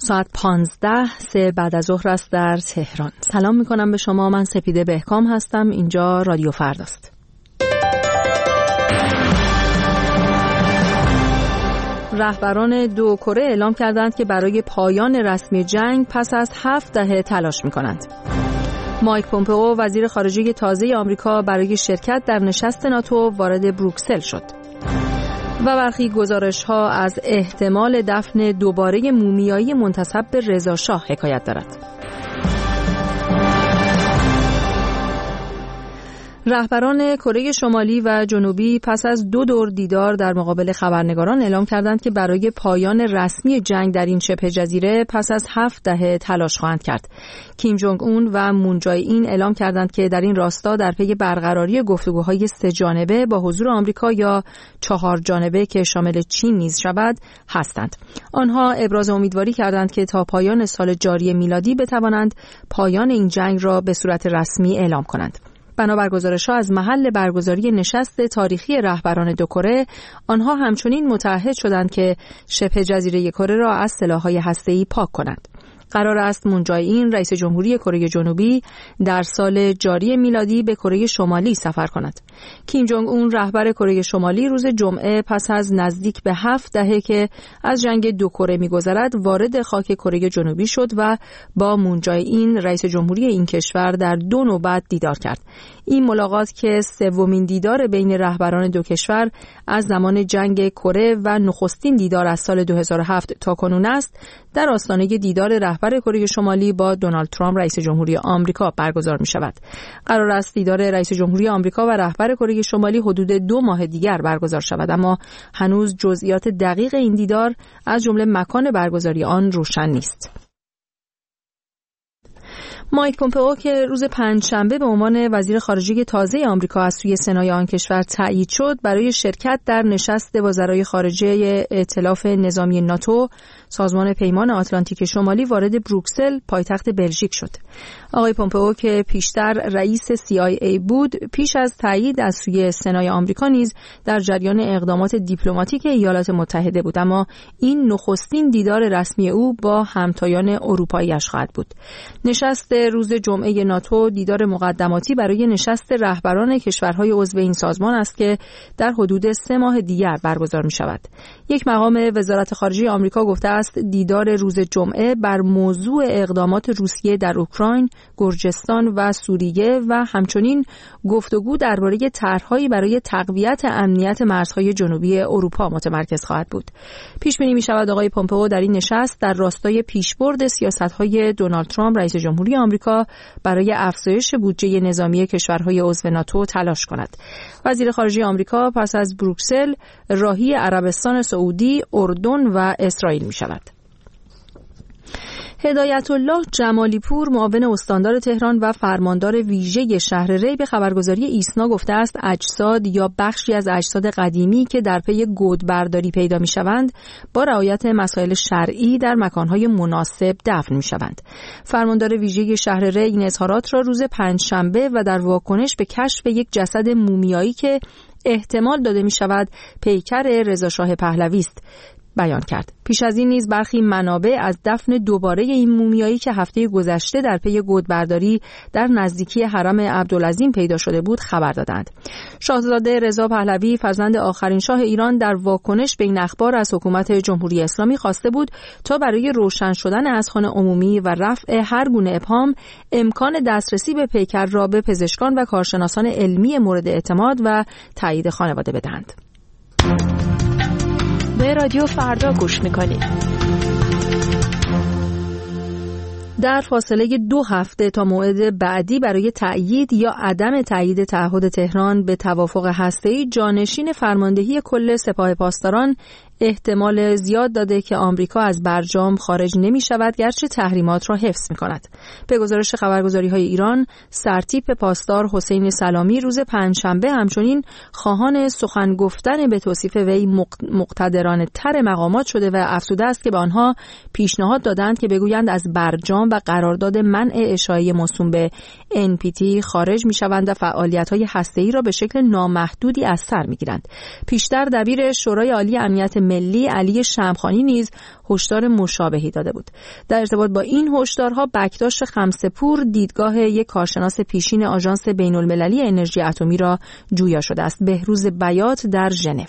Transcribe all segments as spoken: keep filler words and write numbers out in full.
ساعت پانزده سه بعد از ظهر است در تهران. سلام میکنم به شما. من سپیده بهکام هستم. اینجا رادیو فرداست. رهبران دو کره اعلام کردند که برای پایان رسمی جنگ پس از هفت دهه تلاش میکنند. مایک پومپئو وزیر خارجه تازه آمریکا برای شرکت در نشست ناتو وارد بروکسل شد. و برخی گزارش‌ها از احتمال دفن دوباره مومیایی منتسب به رضا شاه حکایت دارد. رهبران کره شمالی و جنوبی پس از دو دور دیدار در مقابل خبرنگاران اعلام کردند که برای پایان رسمی جنگ در این شبه جزیره پس از هفت دهه تلاش خواهند کرد. کیم جونگ اون و مون جای این اعلام کردند که در این راستا در پی برقراری گفتگوهای سه جانبه با حضور آمریکا یا چهار جانبه که شامل چین نیز شود هستند. آنها ابراز امیدواری کردند که تا پایان سال جاری میلادی بتوانند پایان این جنگ را به صورت رسمی اعلام کنند. بنابر گزارش‌ها از محل برگزاری نشست تاریخی رهبران دو کره، آنها همچنین متعهد شدند که شبه جزیره کره را از سلاح‌های هسته‌ای پاک کنند. قرار است مون جای این رئیس جمهوری کره جنوبی در سال جاری میلادی به کره شمالی سفر کند. کیم جونگ اون رهبر کره شمالی روز جمعه پس از نزدیک به هفت دهه که از جنگ دو کره می‌گذرد وارد خاک کره جنوبی شد و با مون جای این رئیس جمهوری این کشور در دو نوبت دیدار کرد. این ملاقات که سومین دیدار بین رهبران دو کشور از زمان جنگ کره و نخستین دیدار از سال دو هزار و هفت تا کنون است، در آستانه دیدار رهبر کره شمالی با دونالد ترامپ رئیس جمهوری آمریکا برگزار می شود. قرار است دیدار رئیس جمهوری آمریکا و رهبر کره شمالی حدود دو ماه دیگر برگزار شود، اما هنوز جزئیات دقیق این دیدار از جمله مکان برگزاری آن روشن نیست. مایک پومپئو که روز پنجشنبه به عنوان وزیر خارجه تازه آمریکا از سوی سنای آن کشور تایید شد، برای شرکت در نشست وزرای خارجه ائتلاف نظامی ناتو سازمان پیمان آتلانتیک شمالی وارد بروکسل پایتخت بلژیک شد. آقای پومپئو که پیشتر رئیس سی آی ای بود، پیش از تایید از سوی سنای آمریکا نیز در جریان اقدامات دیپلماتیک ایالات متحده بود، اما این نخستین دیدار رسمی او با همتایان اروپایی‌اش خواهد بود. نشست روز جمعه ناتو دیدار مقدماتی برای نشست رهبران کشورهای عضو این سازمان است که در حدود سه ماه دیگر برگزار می شود. یک مقام وزارت خارجه آمریکا گفته است دیدار روز جمعه بر موضوع اقدامات روسیه در اوکراین، گرجستان و سوریه و همچنین گفتگو درباره طرح‌هایی برای تقویت امنیت مرزهای جنوبی اروپا متمرکز خواهد بود. پیش بینی می شود آقای پومپئو در این نشست در راستای پیشبرد سیاست‌های دونالد ترامپ رئیس جمهوری آمریکا برای افزایش بودجه نظامی کشورهای عضو ناتو تلاش کند. وزیر خارجه آمریکا پس از بروکسل راهی عربستان سعودی، اردن و اسرائیل می شود. هدایت الله جمالی پور معاون استاندار تهران و فرماندار ویژه شهر ری به خبرگزاری ایسنا گفته است اجساد یا بخشی از اجساد قدیمی که در پی گودبرداری پیدا می‌شوند با رعایت مسائل شرعی در مکان‌های مناسب دفن می‌شوند. فرماندار ویژه شهر ری این اظهارات را روز پنجشنبه و در واکنش به کشف یک جسد مومیایی که احتمال داده می‌شود پیکر رضا شاه پهلوی است بیان کرد. پیش از این نیز برخی منابع از دفن دوباره این مومیایی که هفته گذشته در پی گودبرداری در نزدیکی حرم عبدالعظیم پیدا شده بود خبر دادند. شاهزاده رضا پهلوی فرزند آخرین شاه ایران در واکنش به این اخبار از حکومت جمهوری اسلامی خواسته بود تا برای روشن شدن اذهان عمومی و رفع هر گونه ابهام امکان دسترسی به پیکر را به پزشکان و کارشناسان علمی مورد اعتماد و تایید خانواده بدهند. به رادیو فردا گوش میکنید. در فاصله دو هفته تا موعد بعدی برای تأیید یا عدم تأیید تعهد تهران به توافق هسته‌ای، جانشین فرماندهی کل سپاه پاسداران احتمال زیاد داده که آمریکا از برجام خارج نمی شود گرچه تحریمات را حفظ می کند. به گزارش خبرگزاری های ایران، سرتیپ پاسدار حسین سلامی روز پنجشنبه همچنین خواهان سخن گفتن به توصیف وی مقتدرانه تر مقامات شده و افزوده است که به آنها پیشنهاد دادند که بگویند از برجام و قرارداد منع اشاعه موسوم به ان پی تی خارج می شوند و فعالیت‌های هسته‌ای را به شکل نامحدودی از سر می گیرند. پیشتر دبیر شورای عالی امنیت ملی علی شمخانی نیز هشدار مشابهی داده بود. در ارتباط با این هشدارها بکداشت خمسه‌پور دیدگاه یک کارشناس پیشین آژانس بین‌المللی انرژی اتمی را جویا شده است. بهروز بیات در ژنو: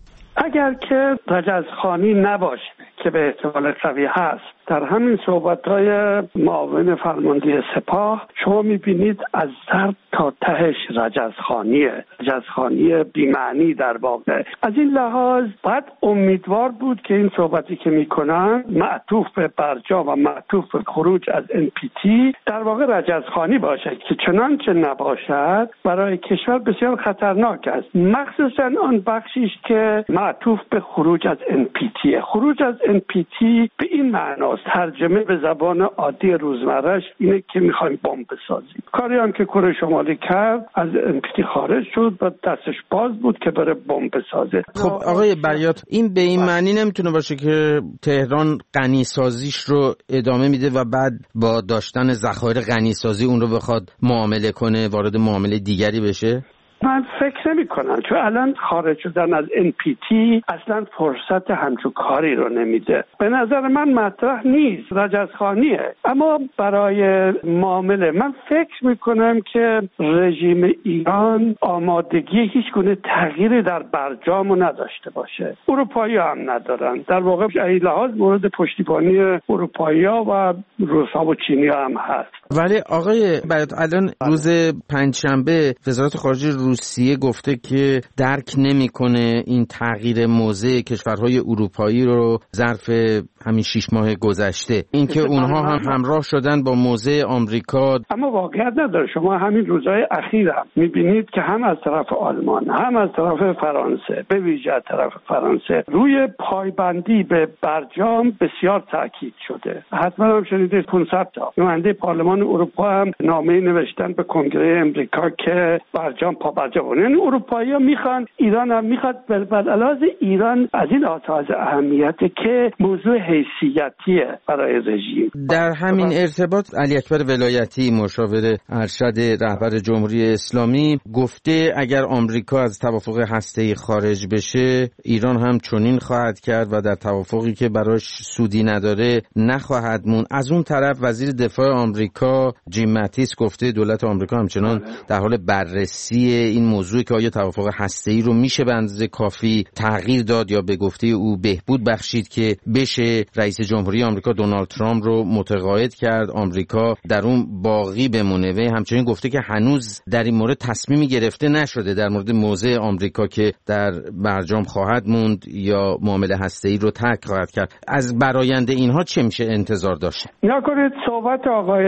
اگر که رجزخانی نباشه که به احتمال قوی هست، در همین صحبت‌های معاون فرمانده سپاه شما می‌بینید از سر تا تهش رجزخانیه، رجزخانی بی‌معنی در واقع. از این لحاظ باید امیدوار بود که این صحبتی که می‌کنن معطوف به برجام و معطوف به خروج از ان پی تی در واقع رجزخانی باشه، که چنانچه نباشد برای کشور بسیار خطرناک است، مخصوصاً آن بخشیش که معطوف به خروج از ان پی تی. خروج از ان پی تی به این معنا ترجمه به زبان عادی روزمرهش اینه که میخوایم بمب بسازیم. کاری هم که کره شمالی کرد، از ان پی تی خارج شد و دستش باز بود که بره بمب بسازه. خب آقای بیات، این به این معنی نمیتونه باشه که تهران غنی سازیش رو ادامه میده و بعد با داشتن ذخایر غنی سازی اون رو بخواد معامله کنه، وارد معامله دیگری بشه؟ من فکر نمی کنم، چون الان خارج شدن از ان پی تی اصلا فرصت همچون کاری رو نمیده. به نظر من مطرح نیست، رجزخانیه. اما برای معامله من فکر می کنم که رژیم ایران آمادگی هیچ گونه تغییری در برجام رو نداشته باشه. اروپایی هم ندارن. در واقع این لحاظ مورد پشتیبانی اروپایی ها و روسا و چینی هم هست. ولی آقای بیات، الان روز پنجشنبه وزارت خارجه روسیه گفته که درک نمیکنه این تغییر موضع کشورهای اروپایی رو ظرف همین شش ماه گذشته، اینکه اونها هم همراه شدن با موضع آمریکا. اما واقعیت نداره. شما همین روزهای اخیر هم میبینید که هم از طرف آلمان هم از طرف فرانسه، به ویژه از طرف فرانسه، روی پایبندی به برجام بسیار تاکید شده. حتما هم شنیدید پانصد تا نماینده پارلمان اروپا هم نامه نوشتن به کنگره امریکا که برجام پا برجام. یعنی اروپایی‌ها میخوان، ایران هم میخواد، بر علاوه ایران از این لحاظ اهمیته که موضوع حیثیتیه برای رژیم. در همین ارتباط علی اکبر ولایتی مشاور ارشد رهبر جمهوری اسلامی گفته اگر آمریکا از توافق هسته‌ای خارج بشه، ایران هم چنین خواهد کرد و در توافقی که براش سودی نداره نخواهد مون. از اون طرف وزیر دفاع آمریکا جیم ماتیس گفته دولت آمریکا همچنان در حال بررسی این موضوع که آیا توافق هسته‌ای رو میشه به اندازه کافی تغییر داد یا به گفته او بهبود بخشید که بشه. رئیس جمهوری آمریکا دونالد ترامپ رو متقاعد کرد آمریکا در اون باقی بمونه و همچنین گفته که هنوز در این مورد تصمیمی گرفته نشده در مورد موضع آمریکا که در برجام خواهد موند یا معامله هسته‌ای رو ترک خواهد کرد. از براینده اینها چه میشه انتظار داشت؟ نکنید صحبت آقای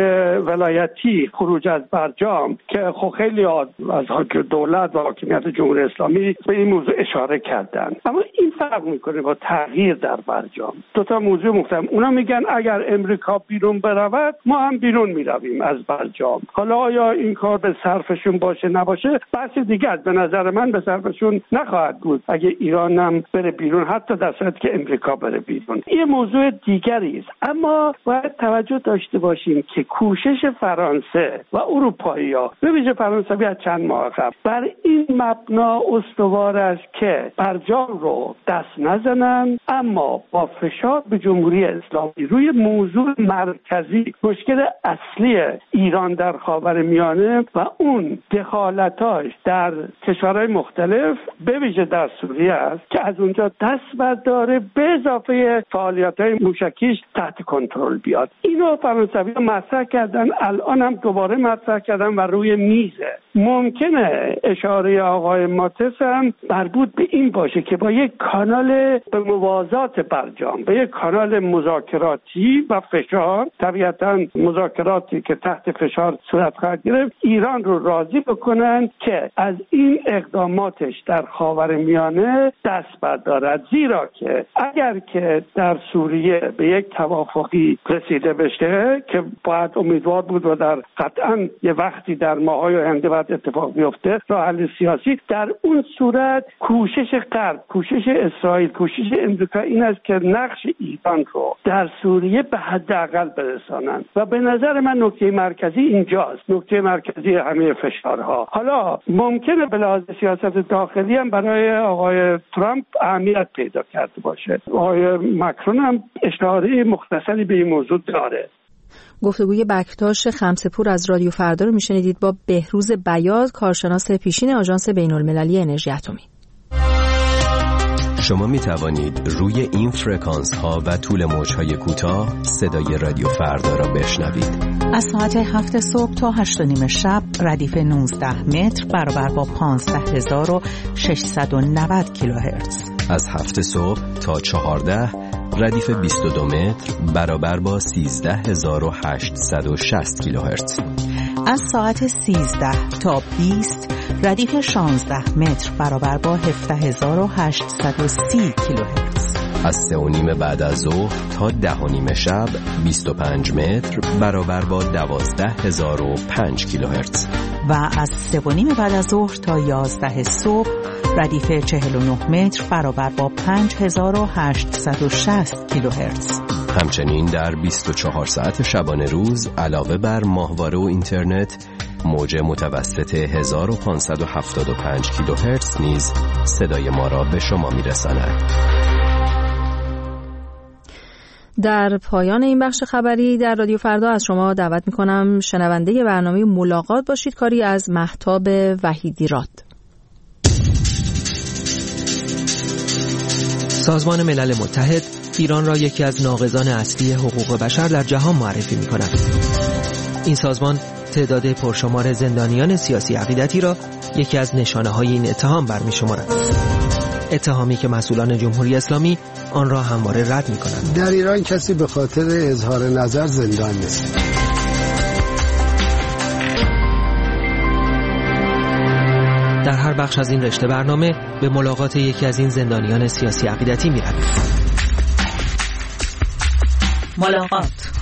ولایتی خروج از برجام که خب خیلی از دولت و حاکمیت جمهوری اسلامی به این موضوع اشاره کردن، اما این فرق میکنه با تغییر در برجام. دو تا موضوع مختلف. اونا میگن اگر امریکا بیرون برود ما هم بیرون میرویم از برجام. حالا آیا این کار به صرفشون باشه نباشه بحث دیگه است. به نظر من به صرفشون نخواهد بود اگه ایران هم بره بیرون، حتی در صورتی که امریکا بره بیرون. این موضوع دیگری است. اما باید توجه داشته باشیم که کوشش فرانسه و اروپایی‌ها، به ویژه فرانسوی از چند ماه قبل، بر این مبنا استوار است که برجام رو دست نزنن، اما با فشار به جمهوری اسلامی روی موضوع مرکزی، مشکل اصلی ایران در خاورمیانه و اون دخالتاش در کشورهای مختلف به ویژه در سوریه است که از اونجا دست برداره، به اضافه فعالیت‌های موشکیش تحت کنترل بیاد. اینو فرانسوی‌ها مطرح کردن، الان هم دوباره مطرح کردن و روی میزه. ممکنه اشاره آقای ماتس هم مربوط به این باشه که با یک کانال به موازات برجام، به یک کانال مذاکراتی و فشار، طبیعتاً مذاکراتی که تحت فشار صورت خواهد گرفت، ایران رو راضی بکنن که از این اقداماتش در خاورمیانه دست بردارد. زیرا که اگر که در سوریه به یک توافقی رسیده بشه که باید امیدوار بود و در قطعاً یه وقتی در ماهای آینده باید اتفاق بیفته، نباشه راه حل سیاسی، در اون صورت کوشش غرب، کوشش اسرائیل، کوشش امریکا این است که نقش ایران رو در سوریه به حداقل برسانند و به نظر من نکته مرکزی اینجاست، نکته مرکزی همه فشارها. حالا ممکنه به لحاظ سیاست داخلی هم برای آقای ترامپ اهمیت پیدا کرده باشه. آقای مکرون هم اشاره مختصری به این موضوع داره. گفتگوی بکتاش خمسه‌پور از رادیو فردا رو میشنیدید با بهروز بیات، کارشناس پیشین آژانس بین‌المللی انرژی اتمی. شما می توانید روی این فرکانس ها و طول موج های کوتاه صدای رادیو فردا را بشنوید. از ساعت هفت صبح تا هشت و نیم شب ردیف نوزده متر برابر با پانزده هزار و ششصد و نود کیلوهرتز. از هفت صبح تا چهارده ردیف بیست و دو متر برابر با سیزده هزار و هشتصد و شصت کیلوهرتز. از ساعت سیزده تا بیست ردیف شانزده متر برابر با هفده هزار و هشتصد و سی کیلوهرتز. از سه و نیم بعد از ظهر تا ده و نیم شب بیست و پنج متر برابر با دوازده هزار و پنج کیلوهرتز. و از سه و نیم بعد از ظهر تا یازده صبح ردیف چهل و نه متر برابر با پنج هزار و هشتصد و شصت کیلوهرتز. همچنین در بیست و چهار ساعت شبانه روز علاوه بر ماهواره و اینترنت، موج متوسط هزار و پانصد و هفتاد و پنج کیلوهرتز نیز صدای ما را به شما میرساند. در پایان این بخش خبری در رادیو فردا از شما دعوت میکنم شنونده برنامه ملاقات باشید، کاری از مهتاب وحیدی راد. سازمان ملل متحد ایران را یکی از ناقضان اصلی حقوق بشر در جهان معرفی می‌کند. این سازمان تعداد پرشمار زندانیان سیاسی عقیدتی را یکی از نشانه‌های این اتهام برمی‌شمارد. اتهامی که مسئولان جمهوری اسلامی آن را همواره رد می‌کنند. در ایران کسی به خاطر اظهار نظر زندان نیست. در هر بخش از این رشته برنامه به ملاقات یکی از این زندانیان سیاسی عقیدتی می‌رویم. ملاقات.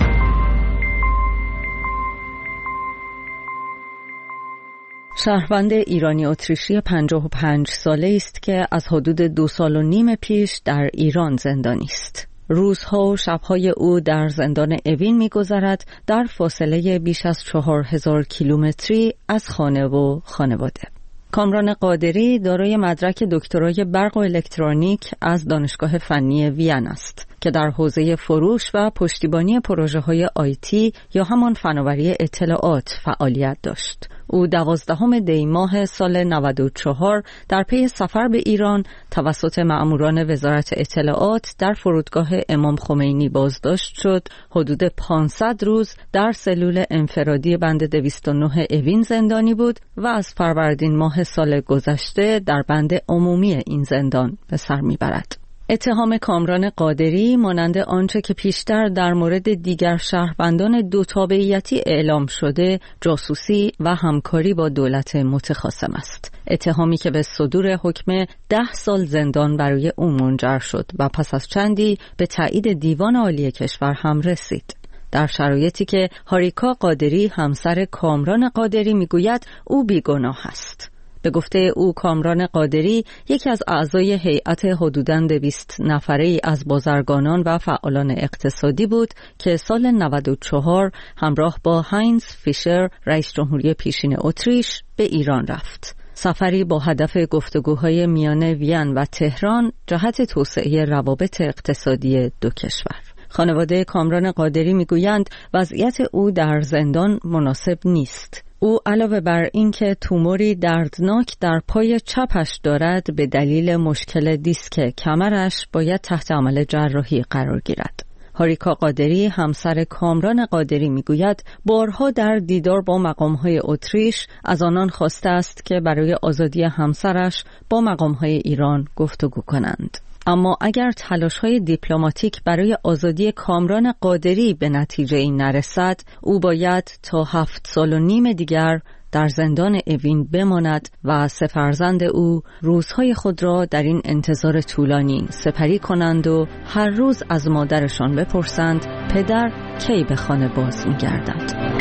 شهروند ایرانی اتریشی پنجاه و پنج ساله است که از حدود دو سال و نیم پیش در ایران زندانی است. روزها و شبهای او در زندان اوین می‌گذرد، در فاصله بیش از چهار هزار کیلومتری از خانه و خانواده. کامران قادری دارای مدرک دکترای برق و الکترونیک از دانشگاه فنی وین است که در حوزه فروش و پشتیبانی پروژه‌های آیتی یا همان فناوری اطلاعات فعالیت داشت. او دوازدهم دی ماه سال نود و چهار در پی سفر به ایران توسط مأموران وزارت اطلاعات در فرودگاه امام خمینی بازداشت شد. حدود پانصد روز در سلول انفرادی بند دویست و نه اوین زندانی بود و از فروردین ماه سال گذشته در بند عمومی این زندان به سر میبرد. اتهام کامران قادری مانند آنچه که پیشتر در مورد دیگر شهروندان دو تابعیتی اعلام شده، جاسوسی و همکاری با دولت متخاصم است. اتهامی که به صدور حکم ده سال زندان برای او منجر شد و پس از چندی به تایید دیوان عالی کشور هم رسید. در شرایطی که هاریکا قادری همسر کامران قادری میگوید او بیگناه است. به گفته او کامران قادری یکی از اعضای هیئت حدوداً دویست نفره‌ای از بازرگانان و فعالان اقتصادی بود که سال نود و چهار همراه با هاینز فیشر رئیس جمهوری پیشین اتریش به ایران رفت. سفری با هدف گفتگوهای میان وین و تهران جهت توسعه روابط اقتصادی دو کشور. خانواده کامران قادری میگویند وضعیت او در زندان مناسب نیست. او علاوه بر اینکه توموری دردناک در پای چپش دارد، به دلیل مشکل دیسک کمرش باید تحت عمل جراحی قرار گیرد. هاریکا قادری همسر کامران قادری میگوید بارها در دیدار با مقام‌های اتریش از آنان خواسته است که برای آزادی همسرش با مقام‌های ایران گفتگو کنند. اما اگر تلاش‌های دیپلماتیک برای آزادی کامران قادری به نتیجه این نرسد، او باید تا هفت سال و نیم دیگر در زندان اوین بماند و سه فرزند او روزهای خود را در این انتظار طولانی سپری کنند و هر روز از مادرشان بپرسند پدر کی به خانه باز می‌گردد.